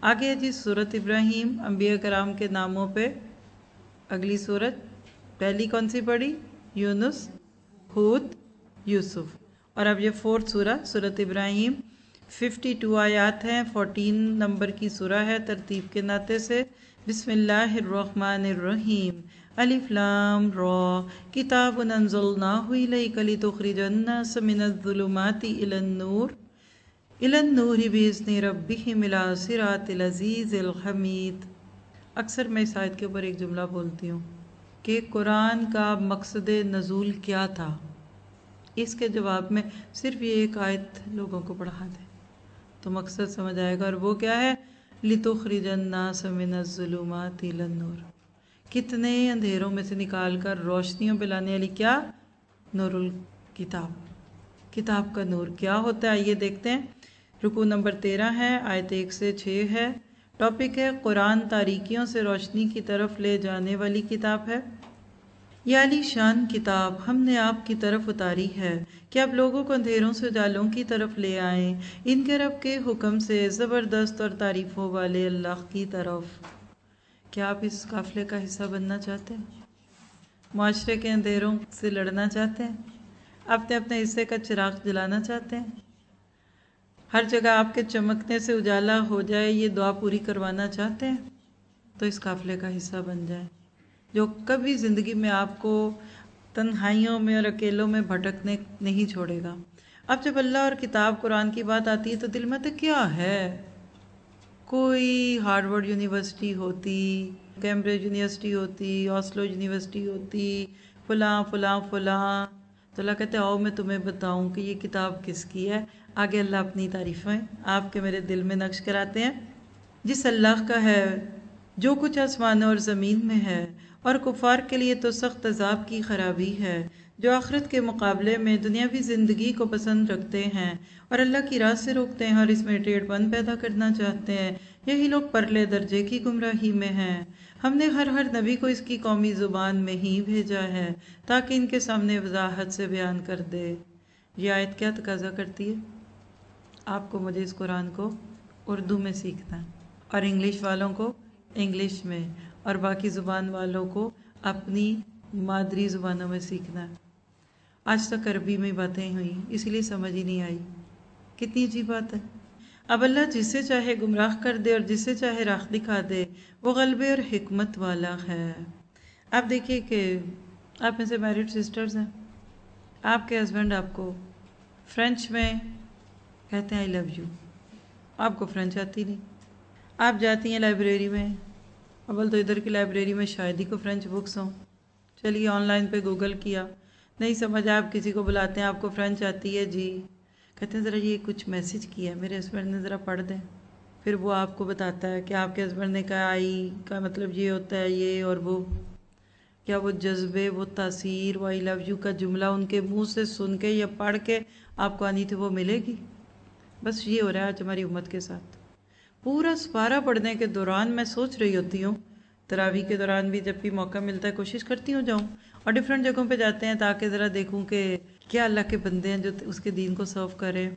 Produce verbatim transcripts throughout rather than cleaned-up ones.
آگے ہے جی سورت ابراہیم، انبیاء کرام کے ناموں پہ اگلی سورت۔ پہلی کون سی پڑھی؟ یونس، ہود، یوسف، اور اب یہ فورتھ سورہ سورت ابراہیم۔ ففٹی ٹو آیات ہیں، فورٹین نمبر کی سورہ ہے ترتیب کے ناطے سے۔ بسم اللہ الرحمن الرحیم۔ الف لام را، کتاب انزلناہ الیک لتخرج الناس من الظلمات الی النور الی النور بإذن ربہم الی صراط العزیز الحمید۔ اکثر میں اس آیت کے اوپر ایک جملہ بولتی ہوں کہ قرآن کا مقصد نزول کیا تھا۔ اس کے جواب میں صرف یہ ایک آیت لوگوں کو پڑھا دیں تو مقصد سمجھ آئے گا، اور وہ کیا ہے؟ لِتُخْرِجَ النَّاسَ مِنَ الظُّلُمَاتِ إِلَى النُّورِ، کتنے اندھیروں میں سے نکال کر روشنیوں پہ لانے والی کیا؟ نور الکتاب، کتاب کا نور کیا ہوتا ہے؟ آئیے دیکھتے ہیں۔ رکوع نمبر تیرہ ہے، آیت ایک سے چھ ہے۔ ٹاپک ہے قرآن تاریکیوں سے روشنی کی طرف لے جانے والی کتاب ہے۔ یہ عالی شان کتاب ہم نے آپ کی طرف اتاری ہے کہ آپ لوگوں کو اندھیروں سے اجالوں کی طرف لے آئیں، ان کے رب کے حکم سے زبردست اور تعریفوں والے اللہ کی طرف۔ کیا آپ اس قافلے کا حصہ بننا چاہتے ہیں؟ معاشرے کے اندھیروں سے لڑنا چاہتے ہیں؟ اپنے اپنے حصے کا چراغ جلانا چاہتے ہیں؟ ہر جگہ آپ کے چمکنے سے اجالا ہو جائے، یہ دعا پوری کروانا چاہتے ہیں؟ تو اس قافلے کا حصہ بن جائیں جو کبھی زندگی میں آپ کو تنہائیوں میں اور اکیلوں میں بھٹکنے نہیں چھوڑے گا۔ اب جب اللہ اور کتاب قرآن کی بات آتی ہے تو دل میں تو کیا ہے؟ کوئی ہارورڈ یونیورسٹی ہوتی، کیمبرج یونیورسٹی ہوتی، آسلو یونیورسٹی ہوتی، فلاں فلاں فلاں، تو اللہ کہتے ہیں آؤ میں تمہیں بتاؤں کہ یہ کتاب کس کی ہے۔ آگے اللہ اپنی تعریفیں آپ کے میرے دل میں نقش کراتے ہیں۔ جس اللہ کا ہے جو کچھ آسمانوں اور زمین میں ہے، اور کفار کے لیے تو سخت عذاب کی خرابی ہے جو آخرت کے مقابلے میں دنیاوی زندگی کو پسند رکھتے ہیں اور اللہ کی راہ سے روکتے ہیں اور اس میں ٹیڑھ پن پیدا کرنا چاہتے ہیں، یہی لوگ پرلے درجے کی گمراہی میں ہیں۔ ہم نے ہر ہر نبی کو اس کی قومی زبان میں ہی بھیجا ہے تاکہ ان کے سامنے وضاحت سے بیان کر دے۔ یہ آیت کیا تقاضا کرتی ہے؟ آپ کو مجھے اس قرآن کو اردو میں سیکھنا ہے، اور انگلش والوں کو انگلش میں، اور باقی زبان والوں کو اپنی مادری زبانوں میں سیکھنا ہے۔ آج تک عربی میں باتیں ہوئیں اسی لیے سمجھ ہی نہیں آئی، کتنی عجیب بات ہے۔ اب اللہ جسے چاہے گمراہ کر دے اور جسے چاہے راہ دکھا دے، وہ غلبے اور حکمت والا ہے۔ آپ دیکھیے کہ آپ میں سے میرڈ سسٹرز ہیں، آپ کے ہسبینڈ آپ کو فرینچ میں کہتے ہیں آئی لو یو، آپ کو فرینچ آتی نہیں، آپ جاتی ہیں لائبریری میں، اول تو ادھر کی لائبریری میں شاید ہی کو فرینچ بکس ہوں، چلیے آن لائن پہ گوگل کیا، نہیں سمجھ آپ کسی کو بلاتے ہیں، آپ کو فرینچ آتی ہے جی، کہتے ہیں ذرا یہ کچھ میسیج کیا ہے میرے ہسبینڈ نے، ذرا پڑھ دیں۔ پھر وہ آپ کو بتاتا ہے کہ آپ کے ہسبینڈ نے کہا آئی کا مطلب یہ ہوتا ہے یہ اور وہ، کیا وہ جذبے، وہ تاثیر، وہ آئی لو یو کا جملہ ان کے منہ سے سن کے یا پڑھ کے آپ کو آنی تھی وہ ملے گی؟ بس یہ ہو رہا ہے آج ہماری امت کے ساتھ۔ پورا سپارہ پڑھنے کے دوران میں سوچ رہی ہوتی ہوں، تراویح کے دوران بھی جب بھی موقع ملتا ہے کوشش کرتی ہوں جاؤں، اور ڈیفرنٹ جگہوں پہ جاتے ہیں تاکہ ذرا دیکھوں کہ کیا اللہ کے بندے ہیں جو اس کے دین کو سرو کریں۔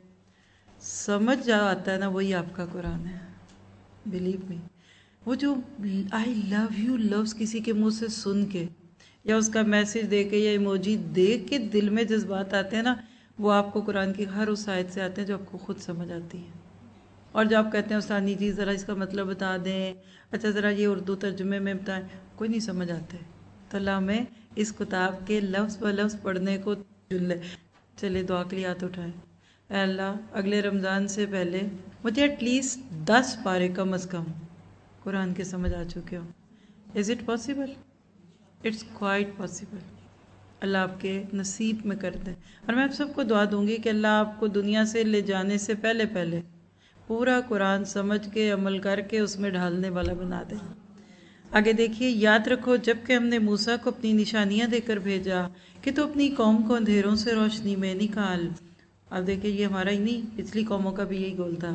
سمجھ جا آتا ہے نا، وہی آپ کا قرآن ہے، بلیو می۔ وہ جو آئی لو یو لفظ کسی کے منہ سے سن کے یا اس کا میسج دے کے یا ایموجی دیکھ کے دل میں جذبات آتے ہیں نا، وہ آپ کو قرآن کی ہر اس آیت سے آتے ہیں جو آپ کو خود سمجھ آتی ہے۔ اور جو آپ کہتے ہیں استانی جی ذرا اس کا مطلب بتا دیں، اچھا ذرا یہ اردو ترجمے میں بتائیں، کوئی نہیں سمجھ آتے، تو اللہ ہمیں اس کتاب کے لفظ ب لفظ پڑھنے کو چن لے۔ چلے دعا کے لیے ہاتھ اٹھائیں۔ اے اللہ اگلے رمضان سے پہلے مجھے ایٹ لیسٹ دس پارے کم از کم قرآن کے سمجھ آ چکے ہوں۔ Is it possible? It's quite possible. اللہ آپ کے نصیب میں کر دیں، اور میں آپ سب کو دعا دوں گی کہ اللہ آپ کو دنیا سے لے جانے سے پہلے پہلے پورا قرآن سمجھ کے عمل کر کے اس میں ڈھالنے والا بنا دے۔ آگے دیکھیے، یاد رکھو جب کہ ہم نے موسیٰ کو اپنی نشانیاں دے کر بھیجا کہ تو اپنی قوم کو اندھیروں سے روشنی میں نکال۔ اب دیکھیے یہ ہمارا ہی نہیں، پچھلی قوموں کا بھی یہی گول تھا،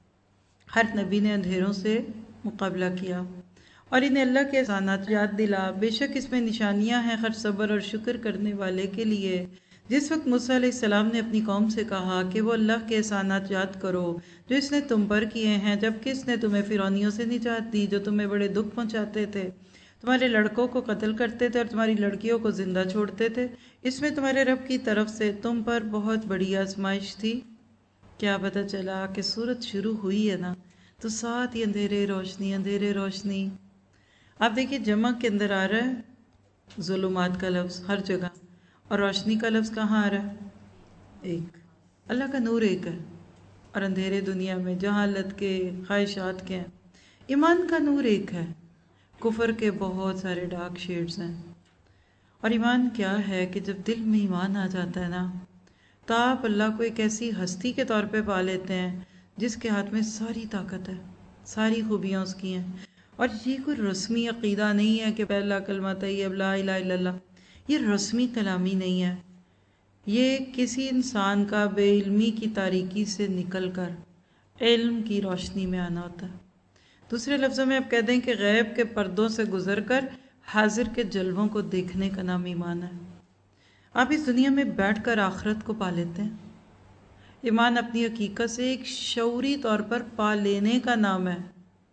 ہر نبی نے اندھیروں سے مقابلہ کیا اور انہیں اللہ کے احسانات یاد دلا۔ بے شک اس میں نشانیاں ہیں ہر صبر اور شکر کرنے والے کے لیے۔ جس وقت موسیٰ علیہ السلام نے اپنی قوم سے کہا کہ وہ اللہ کے احسانات یاد کرو جو اس نے تم پر کیے ہیں، جبکہ اس نے تمہیں فرعونیوں سے نجات دی جو تمہیں بڑے دکھ پہنچاتے تھے، تمہارے لڑکوں کو قتل کرتے تھے اور تمہاری لڑکیوں کو زندہ چھوڑتے تھے، اس میں تمہارے رب کی طرف سے تم پر بہت بڑی آزمائش تھی۔ کیا پتہ چلا کہ سورت شروع ہوئی ہے نا تو ساتھ ہی اندھیرے روشنی اندھیرے روشنی۔ آپ دیکھیے جمع کے اندر آ رہا ہے ظلمات کا لفظ ہر جگہ، اور روشنی کا لفظ کہاں آ رہا ہے؟ ایک۔ اللہ کا نور ایک ہے، اور اندھیرے دنیا میں جہالت کے خواہشات کے ہیں، ایمان کا نور ایک ہے، کفر کے بہت سارے ڈارک شیڈز ہیں۔ اور ایمان کیا ہے کہ جب دل میں ایمان آ جاتا ہے نا تو آپ اللہ کو ایک ایسی ہستی کے طور پہ پا لیتے ہیں جس کے ہاتھ میں ساری طاقت ہے، ساری خوبیاں اس کی ہیں۔ اور یہ کوئی رسمی عقیدہ نہیں ہے کہ پہلا کلمہ طیب لا الہ الا اللہ، یہ رسمی کلامی نہیں ہے، یہ کسی انسان کا بے علمی کی تاریکی سے نکل کر علم کی روشنی میں آنا ہوتا ہے۔ دوسرے لفظوں میں آپ کہہ دیں کہ غیب کے پردوں سے گزر کر حاضر کے جلووں کو دیکھنے کا نام ایمان ہے۔ آپ اس دنیا میں بیٹھ کر آخرت کو پا لیتے ہیں۔ ایمان اپنی حقیقت سے ایک شعوری طور پر پا لینے کا نام ہے،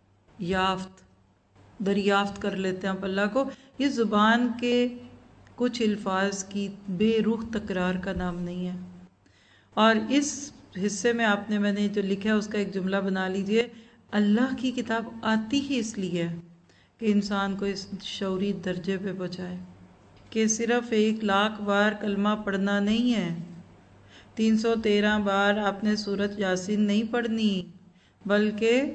یافت دریافت کر لیتے ہیں آپ اللہ کو۔ یہ زبان کے کچھ الفاظ کی بے روح تکرار کا نام نہیں ہے۔ اور اس حصے میں آپ نے میں نے جو لکھا ہے اس کا ایک جملہ بنا لیجئے، اللہ کی کتاب آتی ہی اس لیے ہے کہ انسان کو اس شعوری درجے پہ پہنچائے کہ صرف ایک لاکھ بار کلمہ پڑھنا نہیں ہے، تین سو تیرہ بار آپ نے سورۃ یاسین نہیں پڑھنی، بلکہ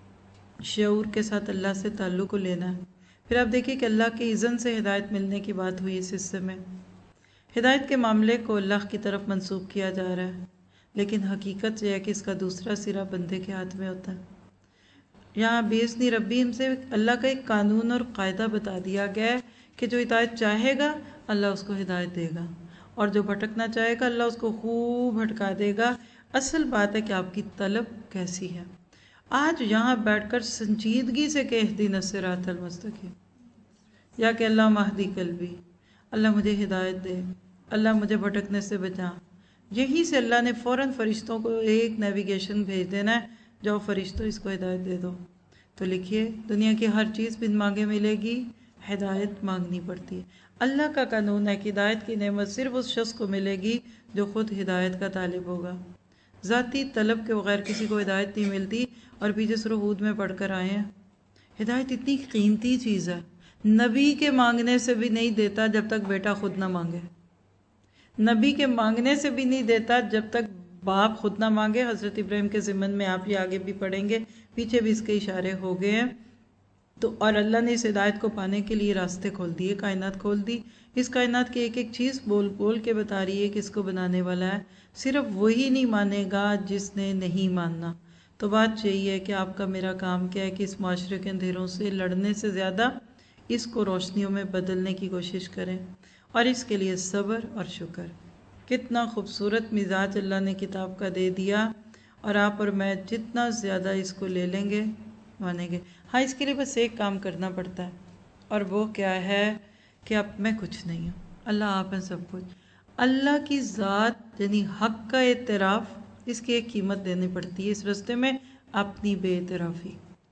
شعور کے ساتھ اللہ سے تعلق کو لینا ہے۔ پھر آپ دیکھیں کہ اللہ کے اذن سے ہدایت ملنے کی بات ہوئی اس حصے میں۔ ہدایت کے معاملے کو اللہ کی طرف منسوب کیا جا رہا ہے، لیکن حقیقت یہ ہے کہ اس کا دوسرا سرا بندے کے ہاتھ میں ہوتا ہے۔ یہاں بیسنی ربی ہم سے اللہ کا ایک قانون اور قاعدہ بتا دیا گیا ہے کہ جو ہدایت چاہے گا اللہ اس کو ہدایت دے گا، اور جو بھٹکنا چاہے گا اللہ اس کو خوب بھٹکا دے گا۔ اصل بات ہے کہ آپ کی طلب کیسی ہے۔ آج یہاں بیٹھ کر سنجیدگی سے کہ اہدنا الصراط المستقیم، یا کہ اللہ مہدی قلبی، اللہ مجھے ہدایت دے، اللہ مجھے بھٹکنے سے بچا، یہی سے اللہ نے فوراً فرشتوں کو ایک نیویگیشن بھیج دینا ہے، جاؤ فرشتوں اس کو ہدایت دے دو۔ تو لکھیے دنیا کی ہر چیز بن مانگے ملے گی، ہدایت مانگنی پڑتی ہے۔ اللہ کا قانون ہے کہ ہدایت کی نعمت صرف اس شخص کو ملے گی جو خود ہدایت کا طالب ہوگا۔ ذاتی طلب کے بغیر کسی کو ہدایت نہیں ملتی، اور پیچھے سورہ ہود میں پڑھ کر آئے ہیں ہدایت اتنی قیمتی چیز ہے، نبی کے مانگنے سے بھی نہیں دیتا جب تک بیٹا خود نہ مانگے، نبی کے مانگنے سے بھی نہیں دیتا جب تک باپ خود نہ مانگے۔ حضرت ابراہیم کے ضمن میں آپ یہ آگے بھی پڑھیں گے، پیچھے بھی اس کے اشارے ہو گئے ہیں۔ تو اور اللہ نے اس ہدایت کو پانے کے لیے راستے کھول دیے، کائنات کھول دی۔ اس کائنات کی ایک ایک چیز بول بول کے بتا رہی ہے کہ اس کو بنانے والا ہے، صرف وہی نہیں مانے گا جس نے نہیں ماننا۔ تو بات یہی ہے کہ آپ کا میرا کام کیا ہے کہ اس معاشرے کے اندھیروں سے لڑنے سے زیادہ اس کو روشنیوں میں بدلنے کی کوشش کریں، اور اس کے لیے صبر اور شکر۔ کتنا خوبصورت مزاج اللہ نے کتاب کا دے دیا، اور آپ اور میں جتنا زیادہ اس کو لے لیں گے مانیں گے۔ ہاں اس کے لیے بس ایک کام کرنا پڑتا ہے، اور وہ کیا ہے کہ اب میں کچھ نہیں ہوں، اللہ آپ ہیں سب کچھ۔ اللہ کی ذات یعنی حق کا اعتراف، اس کی ایک قیمت دینی پڑتی ہے اس راستے میں، اپنی بے اعترافی۔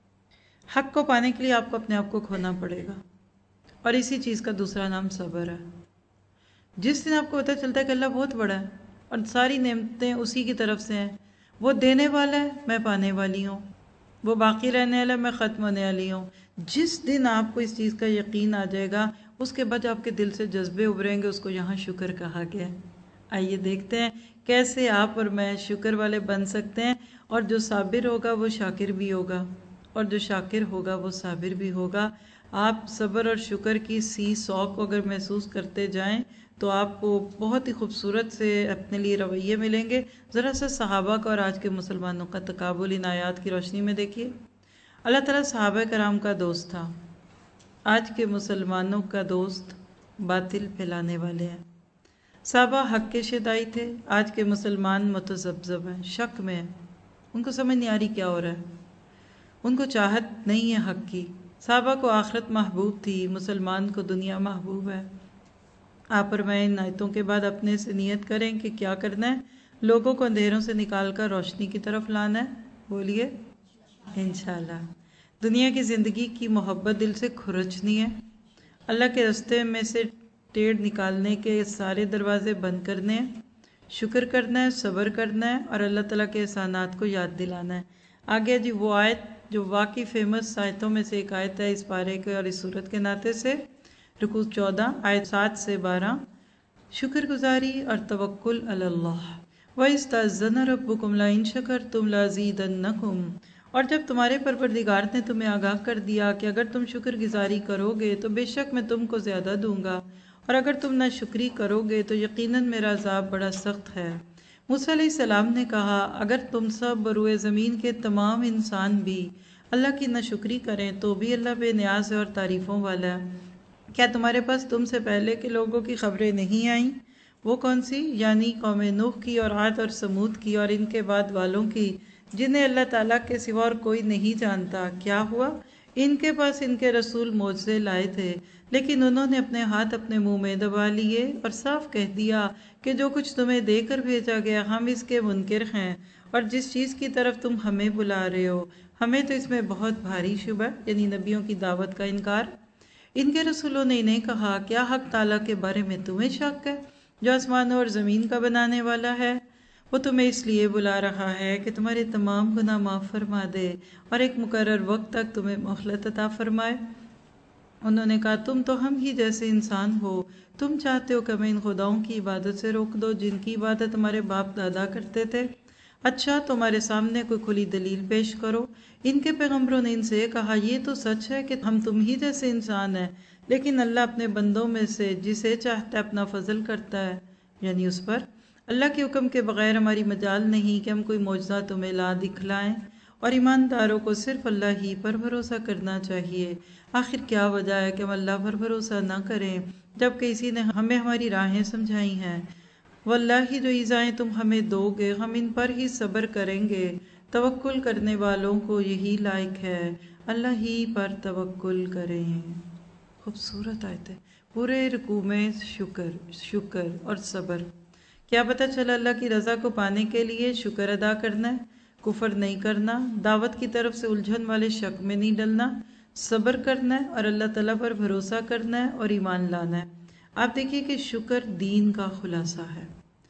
حق کو پانے کے لیے آپ کو اپنے آپ کو کھونا پڑے گا، اور اسی چیز کا دوسرا نام صبر ہے۔ جس دن آپ کو پتہ چلتا ہے کہ اللہ بہت بڑا ہے اور ساری نعمتیں اسی کی طرف سے ہیں، وہ دینے والا ہے میں پانے والی ہوں، وہ باقی رہنے والا ہے میں ختم ہونے والی ہوں، جس دن آپ کو اس چیز کا یقین آ جائے گا اس کے بعد آپ کے دل سے جذبے ابھریں گے، اس کو یہاں شکر کہا گیا ہے۔ آئیے دیکھتے ہیں کیسے آپ اور میں شکر والے بن سکتے ہیں، اور جو صابر ہوگا وہ شاکر بھی ہوگا، اور جو شاکر ہوگا وہ صابر بھی ہوگا۔ آپ صبر اور شکر کی سی سو کو اگر محسوس کرتے جائیں تو آپ کو بہت ہی خوبصورت سے اپنے لیے رویے ملیں گے۔ ذرا سا صحابہ کا اور آج کے مسلمانوں کا تقابل ان آیات کی روشنی میں دیکھیے۔ اللہ تعالیٰ صحابہ کرام کا دوست تھا، آج کے مسلمانوں کا دوست باطل پھیلانے والے ہیں۔ صحابہ حق کے شدائی تھے، آج کے مسلمان متذبذب ہیں، شک میں ہیں، ان کو سمجھ نہیں آ رہی کیا ہو رہا ہے، ان کو چاہت نہیں ہے حق کی۔ صحابہ کو آخرت محبوب تھی، مسلمان کو دنیا محبوب ہے۔ آپ فرمائیں ان آیتوں کے بعد اپنے سے نیت کریں کہ کیا کرنا ہے، لوگوں کو اندھیروں سے نکال کر روشنی کی طرف لانا ہے. بولیے انشاءاللہ. دنیا کی زندگی کی محبت دل سے کھرچنی ہے. اللہ کے راستے میں سے ٹیڑھ نکالنے کے سارے دروازے بند کرنے ہیں. شکر کرنا ہے، صبر کرنا ہے اور اللہ تعالیٰ کے احسانات کو یاد دلانا ہے. آگے جی وہ آیت جو واقعی فیمس آیتوں میں سے ایک آیت ہے اس پارے کے اور اس صورت کے ناطے سے. رکوع چودہ آیت سات سے بارہ. شکر گزاری اور توکل علی اللہ. وَإِسْتَأْذَنَ رَبُّكُمْ لَئِن شَكَرْتُمْ لَأَزِيدَنَّكُمْ. اور جب تمہارے پروردگار نے تمہیں آگاہ کر دیا کہ اگر تم شکر گزاری کرو گے تو بے شک میں تم کو زیادہ دوں گا، اور اگر تم نہ شکری کرو گے تو یقیناً میرا عذاب بڑا سخت ہے. موسیٰ علیہ السلام نے کہا اگر تم سب بروئے زمین کے تمام انسان بھی اللہ کی ناشکری کریں تو بھی اللہ بے نیاز ہے اور تعریفوں والا ہے. کیا تمہارے پاس تم سے پہلے کے لوگوں کی خبریں نہیں آئیں؟ وہ کون سی؟ یعنی قوم نوح کی اور عاد اور سمود کی اور ان کے بعد والوں کی، جنہیں اللہ تعالیٰ کے سوا اور کوئی نہیں جانتا. کیا ہوا؟ ان کے پاس ان کے رسول معجزے لائے تھے، لیکن انہوں نے اپنے ہاتھ اپنے منہ میں دبا لیے اور صاف کہہ دیا کہ جو کچھ تمہیں دے کر بھیجا گیا ہم اس کے منکر ہیں، اور جس چیز کی طرف تم ہمیں بلا رہے ہو ہمیں تو اس میں بہت بھاری شبہ، یعنی نبیوں کی دعوت کا انکار. ان کے رسولوں نے انہیں کہا کیا حق تعالیٰ کے بارے میں تمہیں شک ہے جو آسمانوں اور زمین کا بنانے والا ہے؟ وہ تمہیں اس لیے بلا رہا ہے کہ تمہارے تمام گناہ معاف فرما دے اور ایک مقرر وقت تک تمہیں مہلت عطا فرمائے. انہوں نے کہا تم تو ہم ہی جیسے انسان ہو، تم چاہتے ہو کہ ہمیں ان خداؤں کی عبادت سے روک دو جن کی عبادت ہمارے باپ دادا کرتے تھے. اچھا تمہارے سامنے کوئی کھلی دلیل پیش کرو. ان کے پیغمبروں نے ان سے کہا یہ تو سچ ہے کہ ہم تم ہی جیسے انسان ہیں، لیکن اللہ اپنے بندوں میں سے جسے چاہتا ہے اپنا فضل کرتا ہے، یعنی اس پر. اللہ کے حکم کے بغیر ہماری مجال نہیں کہ ہم کوئی معجزہ تمہیں لا دکھلائیں، اور ایمانداروں کو صرف اللہ ہی پر بھروسہ کرنا چاہیے. آخر کیا وجہ ہے کہ ہم اللہ پر بھروسہ نہ کریں جب کہ اسی نے ہمیں ہماری راہیں سمجھائی ہیں. واللہ جو ایزائیں تم ہمیں دو گے ہم ان پر ہی صبر کریں گے. توکل کرنے والوں کو یہی لائق ہے، اللہ ہی پر توکل کریں. خوبصورت آیت ہے. پورے رکوع میں شکر شکر اور صبر. کیا پتہ چلا؟ اللہ کی رضا کو پانے کے لیے شکر ادا کرنا ہے، کفر نہیں کرنا، دعوت کی طرف سے الجھن والے شک میں نہیں ڈلنا، صبر کرنا ہے اور اللہ تعالیٰ پر بھروسہ کرنا ہے اور ایمان لانا ہے. آپ دیکھیے کہ شکر دین کا خلاصہ ہے.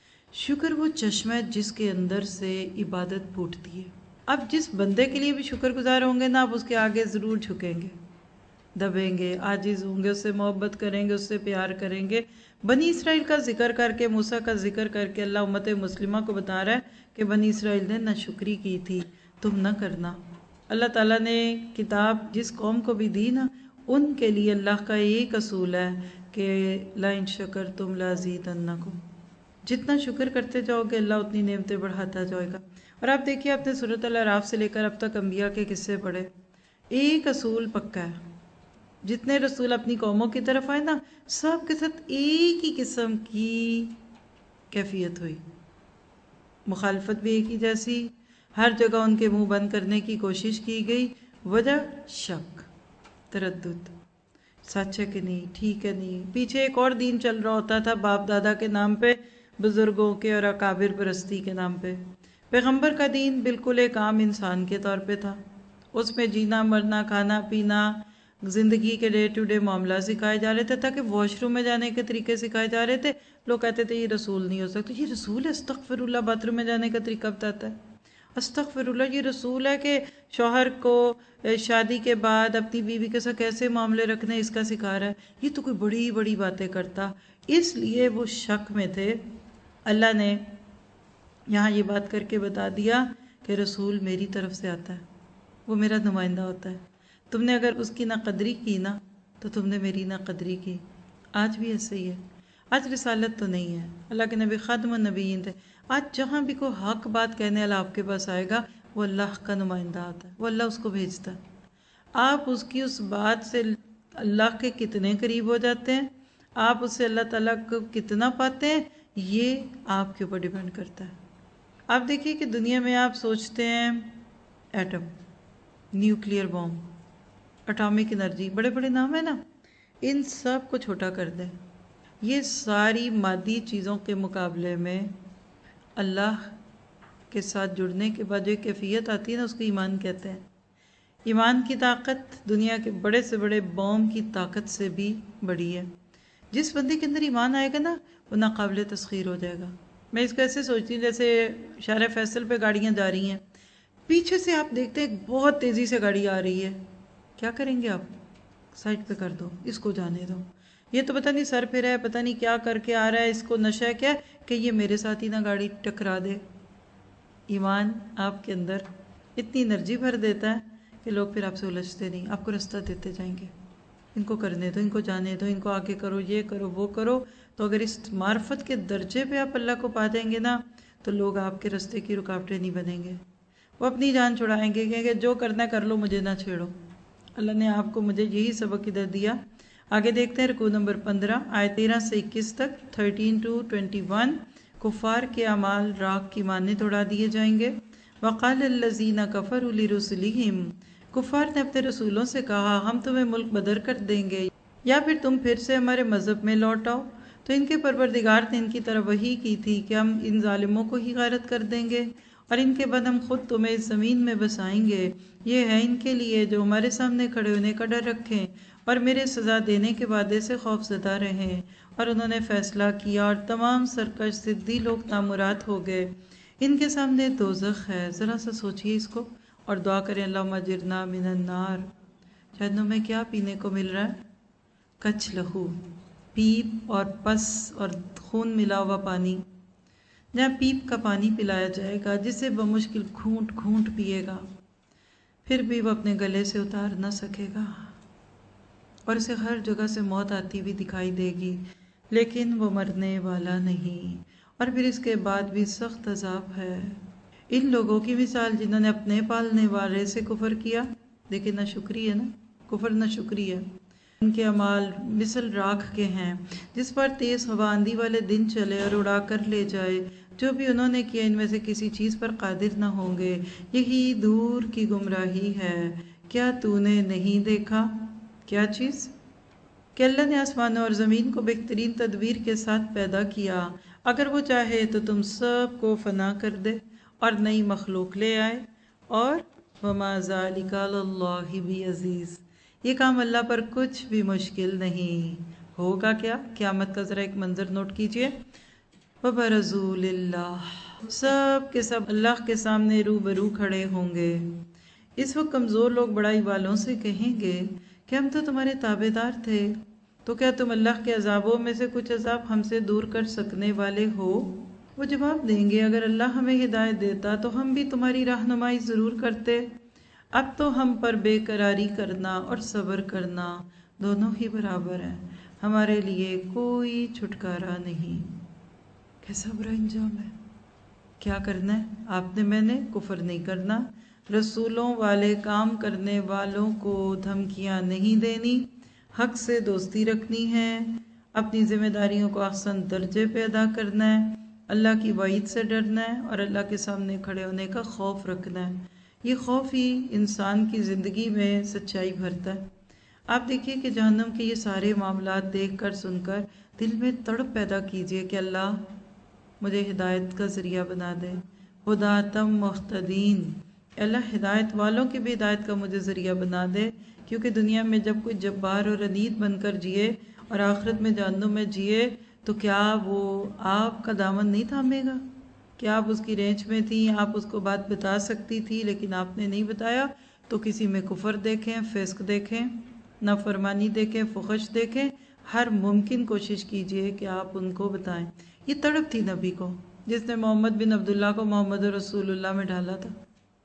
شکر وہ چشمہ ہے جس کے اندر سے عبادت پھوٹتی ہے. اب جس بندے کے لیے بھی شکر گزار ہوں گے نا آپ اس کے آگے ضرور جھکیں گے، دبیں گے، عاجز ہوں گے، اس سے محبت کریں گے، اس سے پیار کریں گے. بنی اسرائیل کا ذکر کر کے، موسیٰ کا ذکر کر کے اللہ امت مسلمہ کو بتا رہا ہے کہ بنی اسرائیل نے ناشکری کی تھی، تم نہ کرنا. اللہ تعالیٰ نے کتاب جس قوم کو بھی دی نا ان کے لیے اللہ کا ایک اصول ہے کہ لَئِن شَكَرْتُمْ لَأَزِيدَنَّكُمْ. جتنا شکر کرتے جاؤ گے اللہ اتنی نعمتیں بڑھاتا جائے گا. اور آپ دیکھیے آپ نے سورۃ الاعراف سے لے کر اب تک انبیاء کے قصے پڑھے، ایک اصول پکا ہے. جتنے رسول اپنی قوموں کی طرف آئے نا سب کے ساتھ ایک ہی قسم کی کیفیت ہوئی، مخالفت بھی ایک ہی جیسی، ہر جگہ ان کے منہ بند کرنے کی کوشش کی گئی. وجہ شک، تردد، سچ ہے کہ نہیں، ٹھیک ہے نہیں. پیچھے ایک اور دین چل رہا ہوتا تھا باپ دادا کے نام پہ، بزرگوں کے اور اکابر پرستی کے نام پہ. پیغمبر کا دین بالکل ایک عام انسان کے طور پہ تھا. اس میں جینا مرنا، کھانا پینا، زندگی کے ڈے ٹو ڈے معاملہ سکھائے جا رہے تھے، تاکہ واش روم میں جانے کے طریقے سکھائے جا رہے تھے. لوگ کہتے تھے یہ رسول نہیں ہو سکتا. یہ رسول ہے؟ استغفر اللہ. باتھ روم میں جانے کا طریقہ بتاتا ہے. استغفر اللہ. یہ رسول ہے کہ شوہر کو شادی کے بعد اپنی بیوی کے ساتھ کیسے معاملے رکھنے اس کا سکھا رہا ہے. یہ تو کوئی بڑی بڑی باتیں کرتا. اس لیے وہ شک میں تھے. اللہ نے یہاں یہ بات کر کے بتا دیا کہ رسول میری طرف سے آتا ہے، وہ میرا نمائندہ ہوتا ہے. تم نے اگر اس کی نہ قدری کی نا تو تم نے میری نہ قدری کی. آج بھی ایسے ہی ہے. آج رسالت تو نہیں ہے، اللہ کے نبی خاتم النبیین تھے. آج جہاں بھی کوئی حق بات کہنے والا آپ کے پاس آئے گا وہ اللہ کا نمائندہ آتا ہے، وہ اللہ اس کو بھیجتا ہے. آپ اس کی اس بات سے اللہ کے کتنے قریب ہو جاتے ہیں، آپ اس سے اللہ تعالیٰ کو کتنا پاتے ہیں، یہ آپ کے اوپر ڈیپینڈ کرتا ہے. آپ دیکھیے کہ دنیا میں آپ سوچتے ہیں atom, nuclear bomb, atomic energy, بڑے بڑے نام ہیں نا، ان سب کو چھوٹا کر دیں. یہ ساری مادی چیزوں کے مقابلے میں اللہ کے ساتھ جڑنے کے بعد جو کیفیت آتی ہے نا، اس کو ایمان کہتے ہیں۔ ایمان کی طاقت دنیا کے بڑے سے بڑے بوم کی طاقت سے بھی بڑی ہے۔ جس بندے کے اندر ایمان آئے گا نا، وہ ناقابل تسخیر ہو جائے گا۔ میں اس کو ایسے سوچتی ہوں جیسے شارع فیصل پہ گاڑیاں جا رہی ہیں، پیچھے سے آپ دیکھتے ہیں بہت تیزی سے گاڑی آ رہی ہے، کیا کریں گے آپ؟ سائڈ پہ کر دو، اس کو جانے دو، یہ تو پتہ نہیں سر پہ ہے، پتہ نہیں کیا کر کے آ رہا ہے، اس کو نشہ ہے کیا کہ یہ میرے ساتھ ہی نہ گاڑی ٹکرا دے۔ ایمان آپ کے اندر اتنی انرجی بھر دیتا ہے کہ لوگ پھر آپ سے الجھتے نہیں، آپ کو راستہ دیتے جائیں گے، ان کو کرنے دو، ان کو جانے دو، ان کو آگے کرو، یہ کرو، وہ کرو۔ تو اگر اس معرفت کے درجے پہ آپ اللہ کو پا دیں گے نا، تو لوگ آپ کے راستے کی رکاوٹیں نہیں بنیں گے، وہ اپنی جان چھڑائیں گے کہ جو کرنا ہے کر لو، مجھے نہ چھیڑو۔ اللہ نے آپ کو مجھے یہی سبق ادھر دیا۔ آگے دیکھتے ہیں رکوع نمبر پندرہ آیت تیرہ سے اکیس تک، تھرٹین ٹو ٹوینٹی ون۔ کفار کے اعمال راکھ کی مانند اڑا دیے جائیں گے۔ وقال الذین کفروا لرسلہم، کفار نے اپنے رسولوں سے کہا ہم تمہیں ملک بدر کر دیں گے یا پھر تم پھر سے ہمارے مذہب میں لوٹ آؤ۔ تو ان کے پروردگار نے ان کی طرف وحی کی تھی کہ ہم ان ظالموں کو ہی غارت کر دیں گے اور ان کے بعد ہم خود تمہیں اس زمین میں بسائیں گے۔ یہ ہے ان کے لیے جو ہمارے سامنے کھڑے ہونے کا ڈر رکھیں اور میرے سزا دینے کے وعدے سے خوف زدہ رہیں۔ اور انہوں نے فیصلہ کیا اور تمام سرکش ضدی لوگ نامراد ہو گئے۔ ان کے سامنے دوزخ ہے، ذرا سا سوچئے اس کو اور دعا کریں اللہم اجرنا من النار۔ جہنم میں کیا پینے کو مل رہا ہے؟ کچھ لہو، پیپ اور پس اور خون ملا ہوا پانی، جہاں پیپ کا پانی پلایا جائے گا جسے بمشکل گھونٹ گھونٹ پیے گا، پھر بھی وہ اپنے گلے سے اتار نہ سکے گا اور اسے ہر جگہ سے موت آتی بھی دکھائی دے گی، لیکن وہ مرنے والا نہیں، اور پھر اس کے بعد بھی سخت عذاب ہے۔ ان لوگوں کی مثال جنہوں نے اپنے پالنے والے سے کفر کیا، دیکھیں نہ شکری ہے نا، کفر نہ شکری ہے۔ ان کے اعمال مثل راکھ کے ہیں جس پر تیز ہوا آندھی والے دن چلے اور اڑا کر لے جائے۔ جو بھی انہوں نے کیا ان میں سے کسی چیز پر قادر نہ ہوں گے، یہی دور کی گمراہی ہے۔ کیا تو نے نہیں دیکھا؟ کیا چیز؟ کہ اللہ نے آسمانوں اور زمین کو بہترین تدبیر کے ساتھ پیدا کیا، اگر وہ چاہے تو تم سب کو فنا کر دے اور نئی مخلوق لے آئے، اور وَمَا ذَلِكَ عَلَى اللَّهِ بِعَزِيزٍ، یہ کام اللہ پر کچھ بھی مشکل نہیں۔ ہوگا کیا؟ قیامت کا ذرا ایک منظر نوٹ کیجئے۔ وَبَرَزُوا لِلَّهِ، سب کے سب اللہ کے سامنے روبرو کھڑے ہوں گے۔ اس وقت کمزور لوگ بڑائی والوں سے کہیں گے کہ ہم تو تمہارے تابع دار تھے، تو کیا تم اللہ کے عذابوں میں سے کچھ عذاب ہم سے دور کر سکنے والے ہو؟ وہ جواب دیں گے اگر اللہ ہمیں ہدایت دیتا تو ہم بھی تمہاری رہنمائی ضرور کرتے۔ اب تو ہم پر بے قراری کرنا اور صبر کرنا دونوں ہی برابر ہیں، ہمارے لیے کوئی چھٹکارا نہیں۔ کیسا برا انجام ہے! کیا کرنا ہے آپ نے؟ میں نے کفر نہیں کرنا، رسولوں والے کام کرنے والوں کو دھمکیاں نہیں دینی، حق سے دوستی رکھنی ہے، اپنی ذمہ داریوں کو احسن درجے پہ ادا کرنا ہے، اللہ کی وعید سے ڈرنا ہے اور اللہ کے سامنے کھڑے ہونے کا خوف رکھنا ہے۔ یہ خوف ہی انسان کی زندگی میں سچائی بھرتا ہے۔ آپ دیکھیے کہ جہنم کے یہ سارے معاملات دیکھ کر سن کر دل میں تڑپ پیدا کیجئے کہ اللہ مجھے ہدایت کا ذریعہ بنا دے، ہداتم مہتدین، اللہ ہدایت والوں کی بھی ہدایت کا مجھے ذریعہ بنا دے، کیونکہ دنیا میں جب کوئی جبار اور عنید بن کر جیے اور آخرت میں جہنم میں جیے تو کیا وہ آپ کا دامن نہیں تھامے گا؟ کیا آپ اس کی رینج میں تھی، آپ اس کو بات بتا سکتی تھی لیکن آپ نے نہیں بتایا؟ تو کسی میں کفر دیکھیں، فسق دیکھیں، نافرمانی دیکھیں، فحش دیکھیں، ہر ممکن کوشش کیجئے کہ آپ ان کو بتائیں۔ یہ تڑپ تھی نبی کو جس نے محمد بن عبداللہ کو محمد رسول اللہ میں ڈالا تھا۔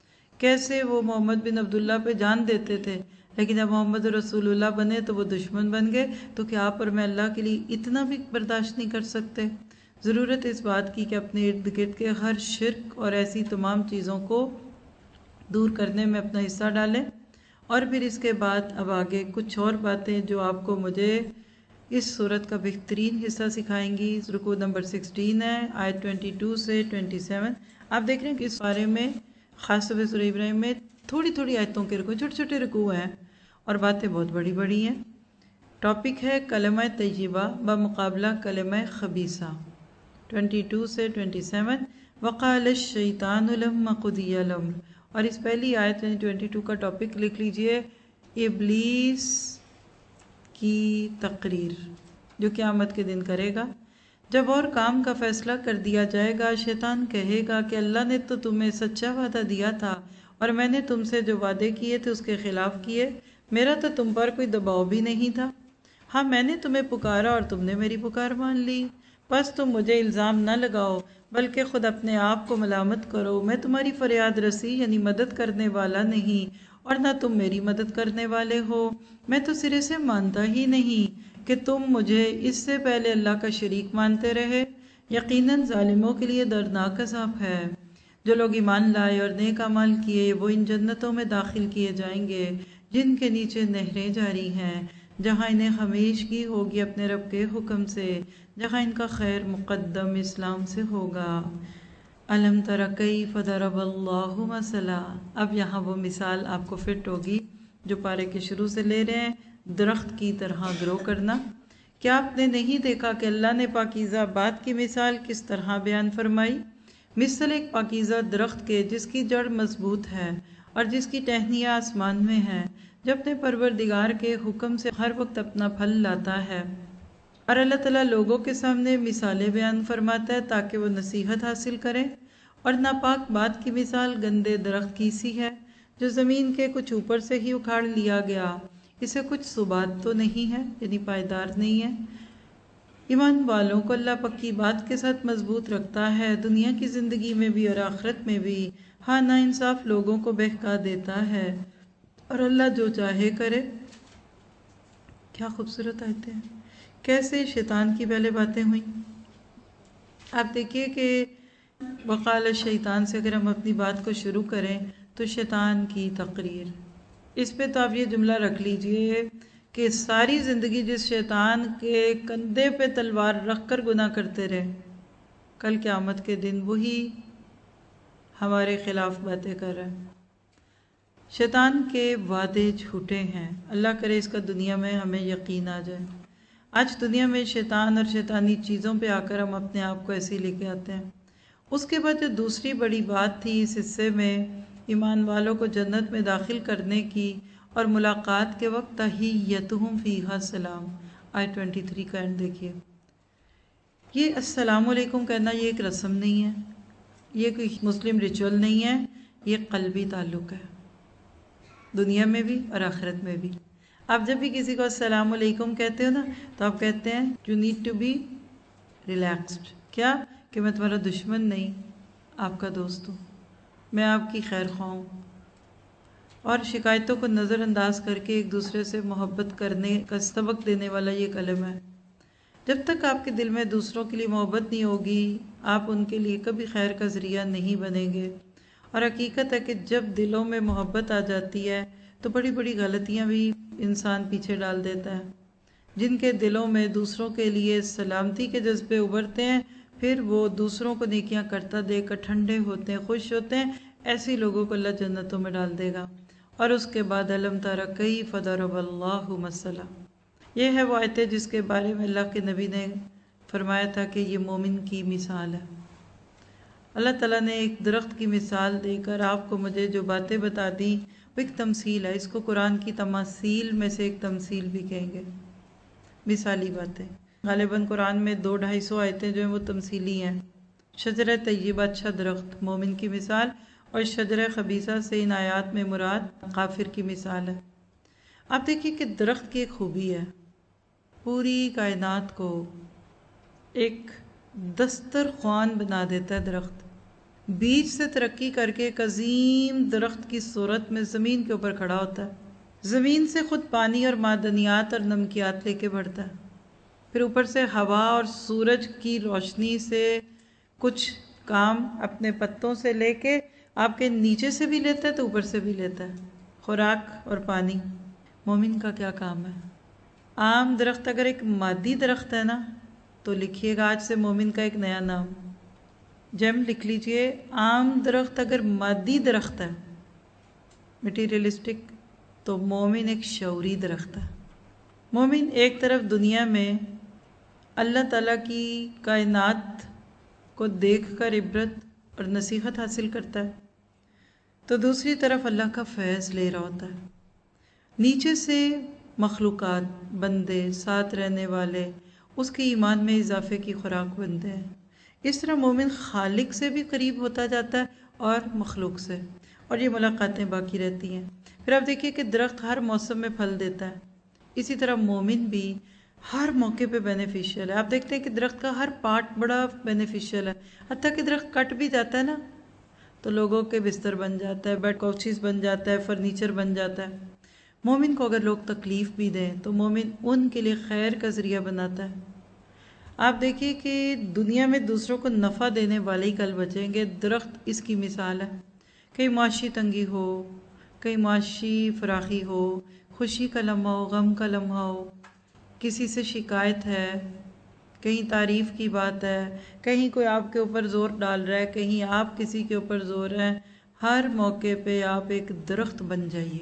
کیسے وہ محمد بن عبداللہ پہ جان دیتے تھے، لیکن جب محمد رسول اللہ بنے تو وہ دشمن بن گئے۔ تو کیا آپ اور میں اللہ کے لیے اتنا بھی برداشت نہیں کر سکتے؟ ضرورت اس بات کی کہ اپنے ارد گرد کے ہر شرک اور ایسی تمام چیزوں کو دور کرنے میں اپنا حصہ ڈالیں۔ اور پھر اس کے بعد اب آگے کچھ اور باتیں جو آپ کو مجھے اس صورت کا بہترین حصہ سکھائیں گی۔ رکوع نمبر سکسٹین ہے، آیت ٹوینٹی ٹو سے ٹوینٹی سیون۔ آپ دیکھ رہے ہیں کہ اس بارے میں خاص طور پہ سورہ ابراہیم میں تھوڑی تھوڑی آیتوں کے رکوع، چھوٹے چھوٹے رکوع ہیں اور باتیں بہت بڑی بڑی ہیں۔ ٹاپک ہے کلمہ طیبہ بمقابلہ کلمہ خبیثہ، بائیس سے سیون۔ وقال الشیطان لما قضی الامر، اور اس پہلی آیت یعنی بائیس کا ٹاپک لکھ لیجئے، ابلیس کی تقریر جو قیامت کے دن کرے گا۔ جب اور کام کا فیصلہ کر دیا جائے گا، شیطان کہے گا کہ اللہ نے تو تمہیں سچا وعدہ دیا تھا اور میں نے تم سے جو وعدے کیے تھے اس کے خلاف کیے، میرا تو تم پر کوئی دباؤ بھی نہیں تھا۔ ہاں میں نے تمہیں پکارا اور تم نے میری پکار مان لی، بس تم مجھے الزام نہ لگاؤ بلکہ خود اپنے آپ کو ملامت کرو۔ میں تمہاری فریاد رسی یعنی مدد کرنے والا نہیں اور نہ تم میری مدد کرنے والے ہو۔ میں تو سرے سے مانتا ہی نہیں کہ تم مجھے اس سے پہلے اللہ کا شریک مانتے رہے۔ یقیناً ظالموں کے لیے دردناک عذاب ہے۔ جو لوگ ایمان لائے اور نیک اعمال کیے وہ ان جنتوں میں داخل کیے جائیں گے جن کے نیچے نہریں جاری ہیں، جہاں انہیں ہمیشگی ہوگی اپنے رب کے حکم سے، جہاں ان کا خیر مقدم اسلام سے ہوگا۔ الم تر کیف ضرب اللہ مثلا، اب یہاں وہ مثال آپ کو فٹ ہوگی جو پارے کے شروع سے لے رہے ہیں، درخت کی طرح گرو کرنا۔ کیا آپ نے نہیں دیکھا کہ اللہ نے پاکیزہ بات کی مثال کس طرح بیان فرمائی؟ مثل ایک پاکیزہ درخت کے جس کی جڑ مضبوط ہے اور جس کی ٹہنیاں آسمان میں ہیں، جو اپنے پروردگار کے حکم سے ہر وقت اپنا پھل لاتا ہے۔ اور اللہ تعالیٰ لوگوں کے سامنے مثالیں بیان فرماتا ہے تاکہ وہ نصیحت حاصل کریں۔ اور ناپاک بات کی مثال گندے درخت کی سی ہے جو زمین کے کچھ اوپر سے ہی اکھاڑ لیا گیا، اسے کچھ ثبات تو نہیں ہے یعنی پائیدار نہیں ہے۔ ایمان والوں کو اللہ پکی بات کے ساتھ مضبوط رکھتا ہے، دنیا کی زندگی میں بھی اور آخرت میں بھی۔ ہاں نا انصاف لوگوں کو بہکا دیتا ہے اور اللہ جو چاہے کرے۔ کیا خوبصورت آیتیں ہیں، کیسے شیطان کی پہلے باتیں ہوئیں۔ آپ دیکھیے کہ وقال الشیطان سے اگر ہم اپنی بات کو شروع کریں تو شیطان کی تقریر، اس پہ تو آپ یہ جملہ رکھ لیجئے کہ ساری زندگی جس شیطان کے کندھے پہ تلوار رکھ کر گناہ کرتے رہے، کل قیامت کے دن وہی ہمارے خلاف باتیں کر رہا ہے۔ شیطان کے وعدے جھوٹے ہیں، اللہ کرے اس کا دنیا میں ہمیں یقین آ جائے۔ آج دنیا میں شیطان اور شیطانی چیزوں پہ آ کر ہم اپنے آپ کو ایسے ہی لے کے آتے ہیں۔ اس کے بعد جو دوسری بڑی بات تھی اس حصے میں، ایمان والوں کو جنت میں داخل کرنے کی اور ملاقات کے وقت تحیتہم فیہا سلام، آیت تیئیس کا اینڈ دیکھیے۔ یہ السلام علیکم کہنا یہ ایک رسم نہیں ہے، یہ کوئی مسلم ریچول نہیں ہے، یہ قلبی تعلق ہے، دنیا میں بھی اور آخرت میں بھی۔ آپ جب بھی کسی کو السلام علیکم کہتے ہو نا تو آپ کہتے ہیں you need to be relaxed, کیا کہ میں تمہارا دشمن نہیں، آپ کا دوست ہوں، میں آپ کی خیر خواہ ہوں۔ اور شکایتوں کو نظر انداز کر کے ایک دوسرے سے محبت کرنے کا سبق دینے والا یہ کلمہ ہے۔ جب تک آپ کے دل میں دوسروں کے لیے محبت نہیں ہوگی، آپ ان کے لیے کبھی خیر کا ذریعہ نہیں بنیں گے۔ اور حقیقت ہے کہ جب دلوں میں محبت آ جاتی ہے تو بڑی بڑی غلطیاں بھی انسان پیچھے ڈال دیتا ہے۔ جن کے دلوں میں دوسروں کے لیے سلامتی کے جذبے ابھرتے ہیں، پھر وہ دوسروں کو نیکیاں کرتا دیکھ کر ٹھنڈے ہوتے ہیں، خوش ہوتے ہیں، ایسی لوگوں کو اللہ جنتوں میں ڈال دے گا۔ اور اس کے بعد الم تر کیف ضرب اللہ مثلا، یہ ہے وہ آیت جس کے بارے میں اللہ کے نبی نے فرمایا تھا کہ یہ مومن کی مثال ہے۔ اللہ تعالیٰ نے ایک درخت کی مثال دے کر آپ کو مجھے جو باتیں بتا دیں وہ ایک تمثیل ہے، اس کو قرآن کی تماثیل میں سے ایک تمثیل بھی کہیں گے، مثالی باتیں۔ غالباً قرآن میں دو ڈھائی سو آیتیں جو ہیں وہ تمثیلی ہیں۔ شجرہ طیبہ اچھا درخت مومن کی مثال، اور شجرہ خبیثہ سے ان آیات میں مراد کافر کی مثال ہے۔ آپ دیکھیے کہ درخت کی ایک خوبی ہے، پوری کائنات کو ایک دسترخوان بنا دیتا ہے۔ درخت بیج سے ترقی کر کے ایک عظیم درخت کی صورت میں زمین کے اوپر کھڑا ہوتا ہے، زمین سے خود پانی اور معدنیات اور نمکیات لے کے بڑھتا ہے، پھر اوپر سے ہوا اور سورج کی روشنی سے کچھ کام اپنے پتوں سے لے کے آپ کے نیچے سے بھی لیتا ہے تو اوپر سے بھی لیتا ہے، خوراک اور پانی۔ مومن کا کیا کام ہے؟ عام درخت اگر ایک مادی درخت ہے نا تو لکھیے گا آج سے مومن کا ایک نیا نام، جیم لکھ لیجئے، عام درخت اگر مادی درخت ہے، مٹیریلسٹک، تو مومن ایک شعوری درخت ہے۔ مومن ایک طرف دنیا میں اللہ تعالیٰ کی کائنات کو دیکھ کر عبرت اور نصیحت حاصل کرتا ہے، تو دوسری طرف اللہ کا فیض لے رہا ہوتا ہے۔ نیچے سے مخلوقات، بندے، ساتھ رہنے والے اس کے ایمان میں اضافے کی خوراک بنتے ہیں۔ اس طرح مومن خالق سے بھی قریب ہوتا جاتا ہے اور مخلوق سے، اور یہ ملاقاتیں باقی رہتی ہیں۔ پھر آپ دیکھیے کہ درخت ہر موسم میں پھل دیتا ہے، اسی طرح مومن بھی ہر موقع پہ بینیفیشیل ہے۔ آپ دیکھتے ہیں کہ درخت کا ہر پارٹ بڑا بینیفیشیل ہے، حتیٰ کہ درخت کٹ بھی جاتا ہے نا تو لوگوں کے بستر بن جاتا ہے، بیڈ کوچز بن جاتا ہے، فرنیچر بن جاتا ہے۔ مومن کو اگر لوگ تکلیف بھی دیں تو مومن ان کے لیے خیر کا ذریعہ بناتا ہے۔ آپ دیکھیے کہ دنیا میں دوسروں کو نفع دینے والے ہی کل بچیں گے، درخت اس کی مثال ہے۔ کہیں معاشی تنگی ہو، کہیں معاشی فراخی ہو، خوشی کا لمحہ ہو، غم کا لمحہ ہو، کسی سے شکایت ہے، کہیں تعریف کی بات ہے، کہیں کوئی آپ کے اوپر زور ڈال رہا ہے، کہیں آپ کسی کے اوپر زور ہے، ہر موقع پہ آپ ایک درخت بن جائیے،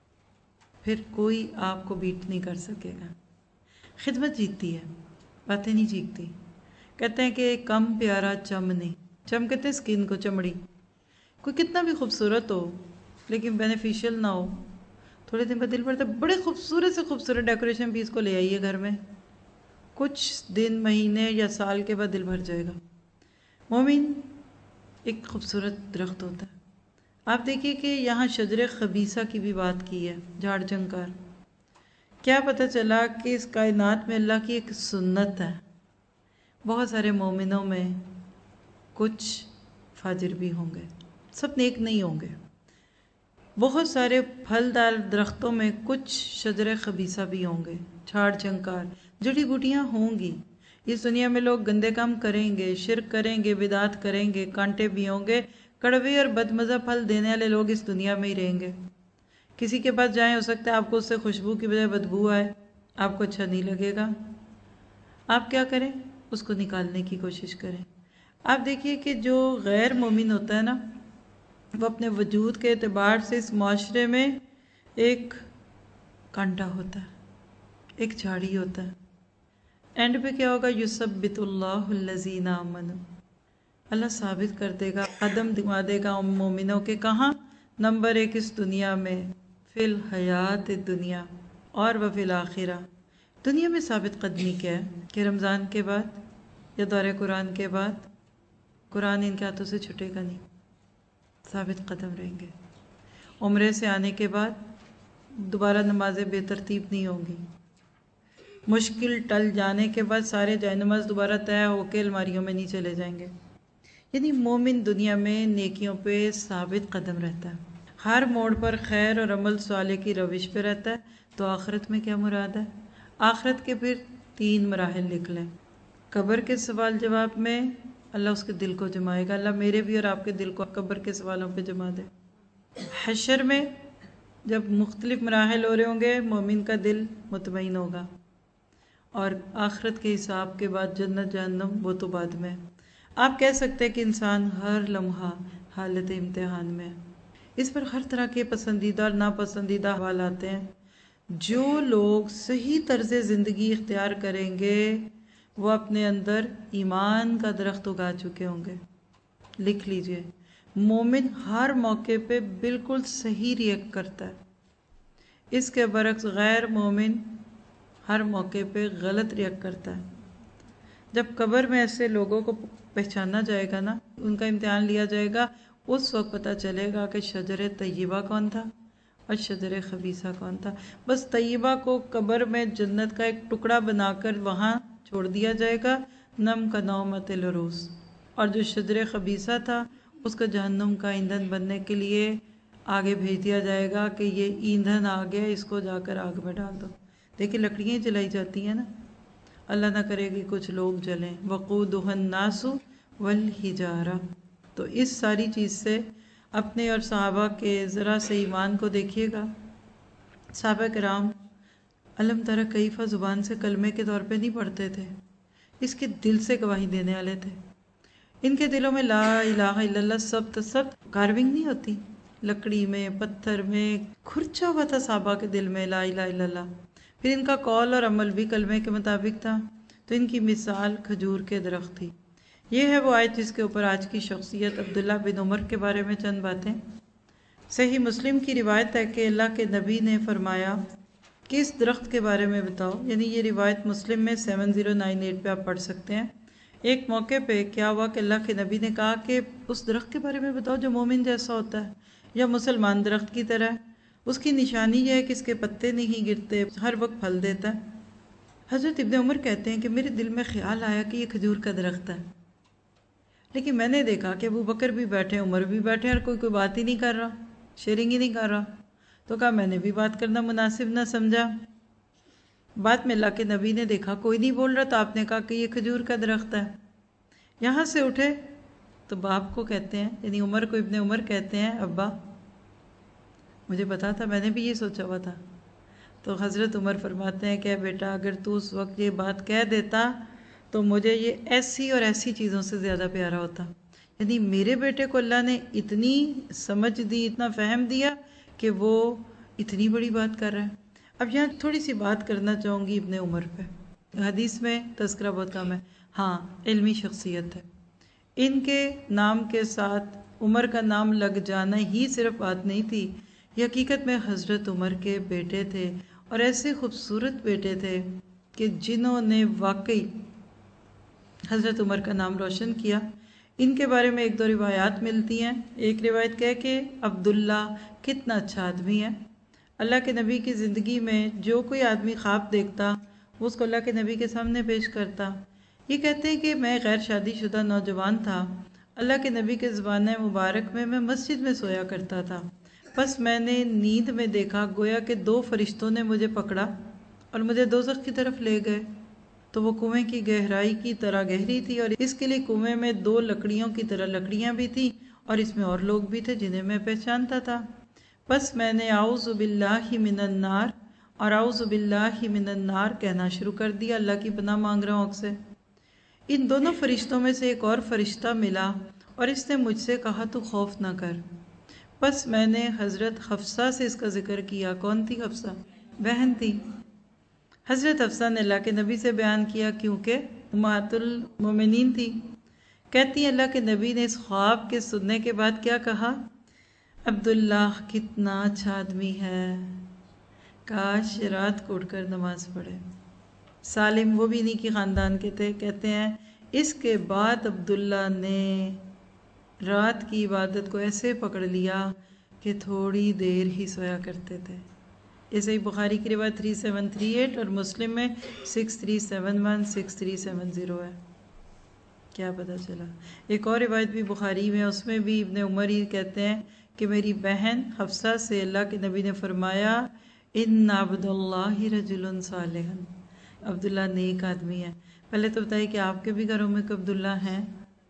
پھر کوئی آپ کو بیٹ نہیں کر سکے گا۔ خدمت جیتتی ہے، باتیں نہیں جیتتی۔ کہتے ہیں کہ کم پیارا چم نہیں، چم کہتے ہیں سکن کو، چمڑی۔ کوئی کتنا بھی خوبصورت ہو لیکن بینیفیشل نہ ہو، تھوڑے دن بعد دل بڑھتا ہے، بڑے خوبصورت سے خوبصورت ڈیکوریشن پیس کو لے آئیے گھر میں، کچھ دن، مہینے یا سال کے بعد دل بھر جائے گا۔ مومن ایک خوبصورت درخت ہوتا ہے۔ آپ دیکھیے کہ یہاں شجر خبیثہ کی بھی بات کی ہے، جھاڑ جھنکار۔ کیا پتہ چلا کہ اس کائنات میں اللہ کی ایک سنت ہے، بہت سارے مومنوں میں کچھ فاجر بھی ہوں گے، سب نیک نہیں ہوں گے۔ بہت سارے پھلدار درختوں میں کچھ شجر خبیثہ بھی ہوں گے، جھاڑ جھنکار، جڑی بوٹیاں ہوں گی۔ اس دنیا میں لوگ گندے کام کریں گے، شرک کریں گے، بدعات کریں گے، کانٹے بھی ہوں گے، کڑوے اور بدمزہ پھل دینے والے لوگ اس دنیا میں ہی رہیں گے۔ کسی کے پاس جائیں، ہو سکتا ہے آپ کو اس سے خوشبو کی بجائے بدبو آئے، آپ کو اچھا نہیں لگے گا۔ آپ کیا کریں؟ اس کو نکالنے کی کوشش کریں۔ آپ دیکھیے کہ جو غیر مومن ہوتا ہے نا، وہ اپنے وجود کے اعتبار سے اس معاشرے میں ایک کانٹا ہوتا ہے، ایک جھاڑی ہوتا ہے۔ اینڈ پہ کیا ہوگا؟ یثبت اللہ الذین آمنوا، اللہ ثابت کر دے گا، قدم دما دے گا ان مومنوں کے، کہاں؟ نمبر ایک اس دنیا میں، فی الحیات دنیا اور وفی الآخرہ۔ دنیا میں ثابت قدمی کیا ہے کہ رمضان کے بعد یا دور قرآن کے بعد قرآن ان کے ہاتھوں سے چھٹے گا نہیں، ثابت قدم رہیں گے۔ عمرے سے آنے کے بعد دوبارہ نمازیں بے ترتیب نہیں ہوں گی۔ مشکل ٹل جانے کے بعد سارے جائے نماز دوبارہ طے ہو کے الماریوں میں نہیں چلے جائیں گے۔ یعنی مومن دنیا میں نیکیوں پہ ثابت قدم رہتا ہے، ہر موڑ پر خیر اور عمل صالح کی روش پہ رہتا ہے۔ تو آخرت میں کیا مراد ہے؟ آخرت کے پھر تین مراحل لکھ لیں۔ قبر کے سوال جواب میں اللہ اس کے دل کو جمائے گا، اللہ میرے بھی اور آپ کے دل کو قبر کے سوالوں پہ جما دے۔ حشر میں جب مختلف مراحل ہو رہے ہوں گے، مومن کا دل مطمئن ہوگا، اور آخرت کے حساب کے بعد جنت جہنم وہ تو بعد میں۔ آپ کہہ سکتے ہیں کہ انسان ہر لمحہ حالت امتحان میں، اس پر ہر طرح کے پسندیدہ اور ناپسندیدہ حوال آتے ہیں۔ جو لوگ صحیح طرز زندگی اختیار کریں گے وہ اپنے اندر ایمان کا درخت اگا چکے ہوں گے۔ لکھ لیجئے، مومن ہر موقع پہ بالکل صحیح ریئیکٹ کرتا ہے، اس کے برعکس غیر مومن ہر موقع پہ غلط ریئیکٹ کرتا ہے۔ جب قبر میں ایسے لوگوں کو پہچانا جائے گا نا، ان کا امتحان لیا جائے گا، اس وقت پتہ چلے گا کہ شجر طیبہ کون تھا اور شجر خبیثہ کون تھا۔ بس طیبہ کو قبر میں جنت کا ایک ٹکڑا بنا کر وہاں چھوڑ دیا جائے گا، نم کا نومت العروس، اور جو شجر خبیثہ تھا اس کا جہنم کا ایندھن بننے کے لیے آگے بھیج دیا جائے گا کہ یہ ایندھن آ گیا، اس کو جا کر آگ میں ڈال دو۔ دیکھیں لکڑیاں جلائی جاتی ہیں نا، اللہ نہ کرے کہ کچھ لوگ جلیں، وقودها الناس والحجارہ۔ تو اس ساری چیز سے اپنے اور صحابہ کے ذرا سے ایمان کو دیکھیے گا۔ صحابہ کرام علم ترى کیفہ زبان سے کلمے کے طور پہ نہیں پڑھتے تھے، اس کے دل سے گواہی دینے والے تھے۔ ان کے دلوں میں لا الہ الا اللہ سب سب کارونگ نہیں ہوتی، لکڑی میں، پتھر میں کھرچا ہوا تھا صحابہ کے دل میں لا الہ الا اللہ۔ پھر ان کا قول اور عمل بھی کلمے کے مطابق تھا، تو ان کی مثال کھجور کے درخت تھی۔ یہ ہے وہ آیت جس کے اوپر آج کی شخصیت عبداللہ بن عمر کے بارے میں چند باتیں۔ صحیح مسلم کی روایت ہے کہ اللہ کے نبی نے فرمایا کہ اس درخت کے بارے میں بتاؤ، یعنی یہ روایت مسلم میں سیون زیرو نائن ایٹ پہ آپ پڑھ سکتے ہیں۔ ایک موقع پہ کیا ہوا کہ اللہ کے نبی نے کہا کہ اس درخت کے بارے میں بتاؤ جو مومن جیسا ہوتا ہے یا مسلمان درخت کی طرح ہے، اس کی نشانی یہ ہے کہ اس کے پتے نہیں گرتے، ہر وقت پھل دیتا ہے۔ حضرت ابن عمر کہتے ہیں کہ میرے دل میں خیال آیا کہ یہ کھجور کا درخت ہے، لیکن میں نے دیکھا کہ ابو بکر بھی بیٹھے، عمر بھی بیٹھے، اور کوئی کوئی بات ہی نہیں کر رہا، شیئرنگ ہی نہیں کر رہا، تو کہا میں نے بھی بات کرنا مناسب نہ سمجھا۔ بعد میں اللہ کے نبی نے دیکھا کوئی نہیں بول رہا، تو آپ نے کہا کہ یہ کھجور کا درخت ہے۔ یہاں سے اٹھے تو باپ کو کہتے ہیں، یعنی عمر کو ابن عمر کہتے ہیں، ابا مجھے پتا تھا، میں نے بھی یہ سوچا ہوا تھا۔ تو حضرت عمر فرماتے ہیں کہ بیٹا اگر تو اس وقت یہ بات کہہ دیتا تو مجھے یہ ایسی اور ایسی چیزوں سے زیادہ پیارا ہوتا۔ یعنی میرے بیٹے کو اللہ نے اتنی سمجھ دی، اتنا فہم دیا کہ وہ اتنی بڑی بات کر رہا ہے۔ اب یہاں تھوڑی سی بات کرنا چاہوں گی ابن عمر پہ۔ حدیث میں تذکرہ بہت کم ہے، ہاں علمی شخصیت ہے۔ ان کے نام کے ساتھ عمر کا نام لگ جانا ہی صرف بات نہیں تھی، یہ حقیقت میں حضرت عمر کے بیٹے تھے، اور ایسے خوبصورت بیٹے تھے کہ جنہوں نے واقعی حضرت عمر کا نام روشن کیا۔ ان کے بارے میں ایک دو روایات ملتی ہیں۔ ایک روایت کہے کہ عبداللہ کتنا اچھا آدمی ہے۔ اللہ کے نبی کی زندگی میں جو کوئی آدمی خواب دیکھتا وہ اس کو اللہ کے نبی کے سامنے پیش کرتا۔ یہ کہتے ہیں کہ میں غیر شادی شدہ نوجوان تھا، اللہ کے نبی کے زمانہ مبارک میں میں مسجد میں سویا کرتا تھا، بس میں نے نیند میں دیکھا گویا کہ دو فرشتوں نے مجھے پکڑا اور مجھے دوزخ کی طرف لے گئے، تو وہ کنویں کی گہرائی کی طرح گہری تھی، اور اس کے لیے کنویں میں دو لکڑیوں کی طرح لکڑیاں بھی تھیں، اور اس میں اور لوگ بھی تھے جنہیں میں پہچانتا تھا۔ بس میں نے اعوذ باللہ من النار اور اعوذ باللہ من النار کہنا شروع کر دیا، اللہ کی پناہ مانگ رہا ہوں آپ سے۔ ان دونوں فرشتوں میں سے ایک اور فرشتہ ملا اور اس نے مجھ سے کہا تو خوف نہ کر۔ بس میں نے حضرت حفصہ سے اس کا ذکر کیا۔ کون تھی حفصہ؟ بہن تھی۔ حضرت حفصہ نے اللہ کے نبی سے بیان کیا کیونکہ امہات المومنین تھی۔ کہتی ہیں اللہ کے نبی نے اس خواب کے سننے کے بعد کیا کہا؟ عبداللہ کتنا اچھا آدمی ہے، کاش رات کو اٹھ کر نماز پڑھے۔ سالم وہ بھی انہی کی خاندان کے تھے۔ کہتے ہیں اس کے بعد عبداللہ نے رات کی عبادت کو ایسے پکڑ لیا کہ تھوڑی دیر ہی سویا کرتے تھے۔ اسے بخاری کی روایت تھری سیون تھری ایٹ اور مسلم میں six three seven one six three seven zero ہے۔ کیا پتہ چلا؟ ایک اور روایت بھی بخاری میں، اس میں بھی ابن عمر ہی کہتے ہیں کہ میری بہن حفصہ سے اللہ کے نبی نے فرمایا ان عبداللہ رجل صالح، عبداللہ نیک آدمی ہے۔ پہلے تو بتائیے کہ آپ کے بھی گھروں میں عبداللہ ہیں؟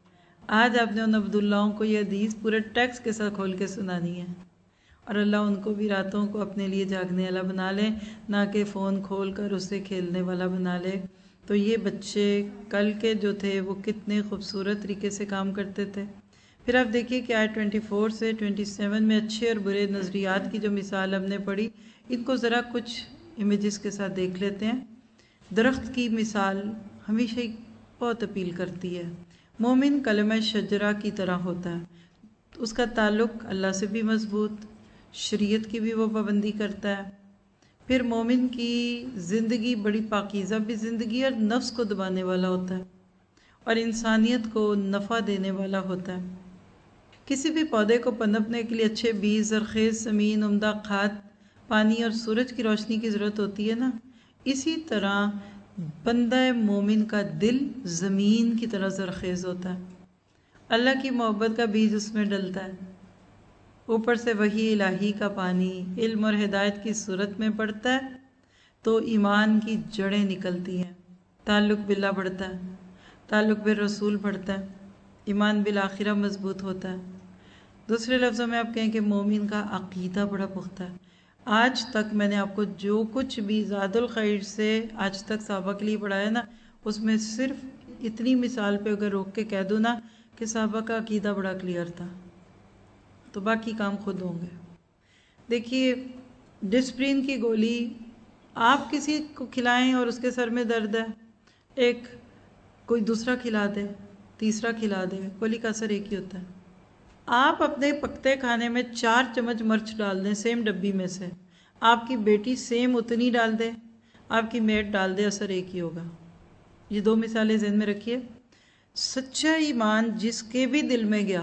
آج آپ نے ان عبداللہوں کو یہ حدیث پورے ٹیکسٹ کے ساتھ کھول کے سنانی ہے، اور اللہ ان کو بھی راتوں کو اپنے لیے جاگنے والا بنا لے، نہ کہ فون کھول کر اسے کھیلنے والا بنا لے۔ تو یہ بچے کل کے جو تھے وہ کتنے خوبصورت طریقے سے کام کرتے تھے۔ پھر آپ دیکھیے کہ آیت ٹوئنٹی فور سے ٹوئنٹی سیون میں اچھے اور برے نظریات کی جو مثال ہم نے پڑھی، ان کو ذرا کچھ امیجز کے ساتھ دیکھ لیتے ہیں۔ درخت کی مثال ہمیشہ ہی بہت اپیل کرتی ہے۔ مومن کلمہ شجرہ کی طرح ہوتا ہے، اس کا تعلق اللہ سے بھی مضبوط، شریعت کی بھی وہ پابندی کرتا ہے۔ پھر مومن کی زندگی بڑی پاکیزہ بھی زندگی اور نفس کو دبانے والا ہوتا ہے، اور انسانیت کو نفع دینے والا ہوتا ہے۔ کسی بھی پودے کو پنپنے کے لیے اچھے بیج، زرخیز زمین، عمدہ کھاد، پانی اور سورج کی روشنی کی ضرورت ہوتی ہے نا، اسی طرح بندہ مومن کا دل زمین کی طرح زرخیز ہوتا ہے، اللہ کی محبت کا بیج اس میں ڈلتا ہے، اوپر سے وحی الہی کا پانی علم اور ہدایت کی صورت میں پڑتا ہے تو ایمان کی جڑیں نکلتی ہیں، تعلق باللہ بڑھتا ہے، تعلق بالرسول بڑھتا ہے، ایمان بالآخرہ مضبوط ہوتا ہے۔ دوسرے لفظوں میں آپ کہیں کہ مومن کا عقیدہ بڑا پختہ ہے۔ آج تک میں نے آپ کو جو کچھ بھی زاد الخیر سے آج تک صحابہ کے لیے پڑھایا نا، اس میں صرف اتنی مثال پہ اگر روک کے کہہ دوں نا کہ صحابہ کا عقیدہ بڑا کلیئر تھا، تو باقی کام خود ہوں گے۔ دیکھیے ڈسپرین کی گولی آپ کسی کو کھلائیں اور اس کے سر میں درد ہے، ایک کوئی دوسرا کھلا دے، تیسرا کھلا دے، کولی کا اثر ایک ہی ہوتا ہے۔ آپ اپنے پکتے کھانے میں چار چمچ مرچ ڈال دیں سیم ڈبی میں سے، آپ کی بیٹی سیم اتنی ڈال دے، آپ کی میٹ ڈال دے، اثر ایک ہی ہوگا۔ یہ دو مثالیں ذہن میں رکھیے۔ سچا ایمان جس کے بھی دل میں گیا،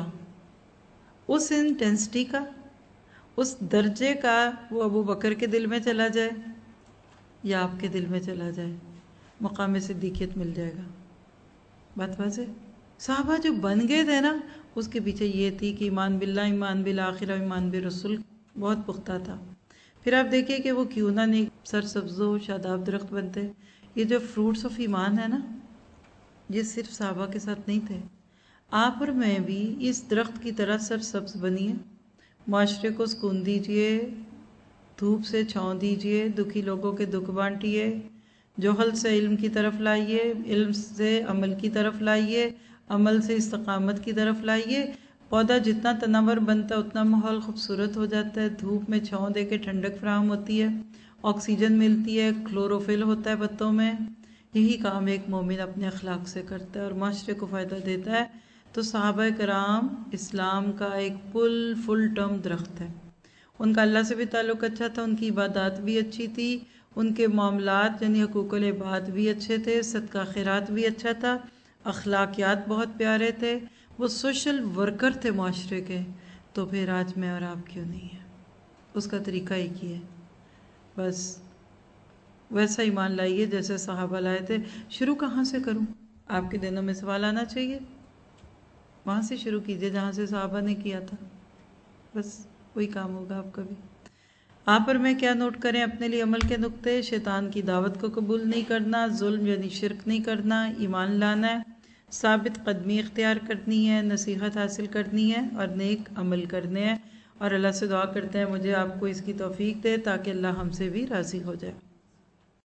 اس انٹینسٹی کا، اس درجے کا، وہ ابو بکر کے دل میں چلا جائے یا آپ کے دل میں چلا جائے، مقام صدیقیت مل جائے گا۔ بات واضح؟ صحابہ جو بن گئے تھے نا، اس کے پیچھے یہ تھی کہ ایمان باللہ، ایمان بالآخرہ، ایمان بالرسول بہت پختہ تھا۔ پھر آپ دیکھیے کہ وہ کیوں نہ نہیں سرسبز و شاداب درخت بنتے۔ یہ جو فروٹس آف ایمان ہے نا، یہ صرف صحابہ کے ساتھ نہیں تھے، آپ اور میں بھی اس درخت کی طرح سرسبز بنیے، معاشرے کو سکون دیجئے، دھوپ سے چھاؤں دیجئے، دکھی لوگوں کے دکھ بانٹیے، جہل سے علم کی طرف لائیے، علم سے عمل کی طرف لائیے، عمل سے استقامت کی طرف لائیے۔ پودا جتنا تنور بنتا ہے اتنا ماحول خوبصورت ہو جاتا ہے، دھوپ میں چھاؤں دے کے ٹھنڈک فراہم ہوتی ہے، آکسیجن ملتی ہے، کلوروفل ہوتا ہے پتوں میں۔ یہی کام ایک مومن اپنے اخلاق سے کرتا ہے اور معاشرے کو فائدہ دیتا ہے۔ تو صحابہ کرام اسلام کا ایک فل فل ٹرم درخت ہے۔ ان کا اللہ سے بھی تعلق اچھا تھا، ان کی عبادات بھی اچھی تھی، ان کے معاملات یعنی حقوق العباد بھی اچھے تھے، صدقہ خیرات بھی اچھا تھا، اخلاقیات بہت پیارے تھے، وہ سوشل ورکر تھے معاشرے کے۔ تو پھر آج میں اور آپ کیوں نہیں ہیں؟ اس کا طریقہ ایک ہی ہے، بس ویسا ایمان لائیے جیسے صحابہ لائے تھے۔ شروع کہاں سے کروں؟ آپ کے دنوں میں سوال آنا چاہیے، وہاں سے شروع کیجئے جہاں سے صحابہ نے کیا تھا، بس وہی کام ہوگا آپ کا بھی۔ آپ اور میں کیا نوٹ کریں اپنے لیے عمل کے نقطے؟ شیطان کی دعوت کو قبول نہیں کرنا، ظلم یعنی شرک نہیں کرنا، ایمان لانا ہے، ثابت قدمی اختیار کرنی ہے، نصیحت حاصل کرنی ہے اور نیک عمل کرنے ہیں، اور اللہ سے دعا کرتے ہیں مجھے آپ کو اس کی توفیق دے تاکہ اللہ ہم سے بھی راضی ہو جائے۔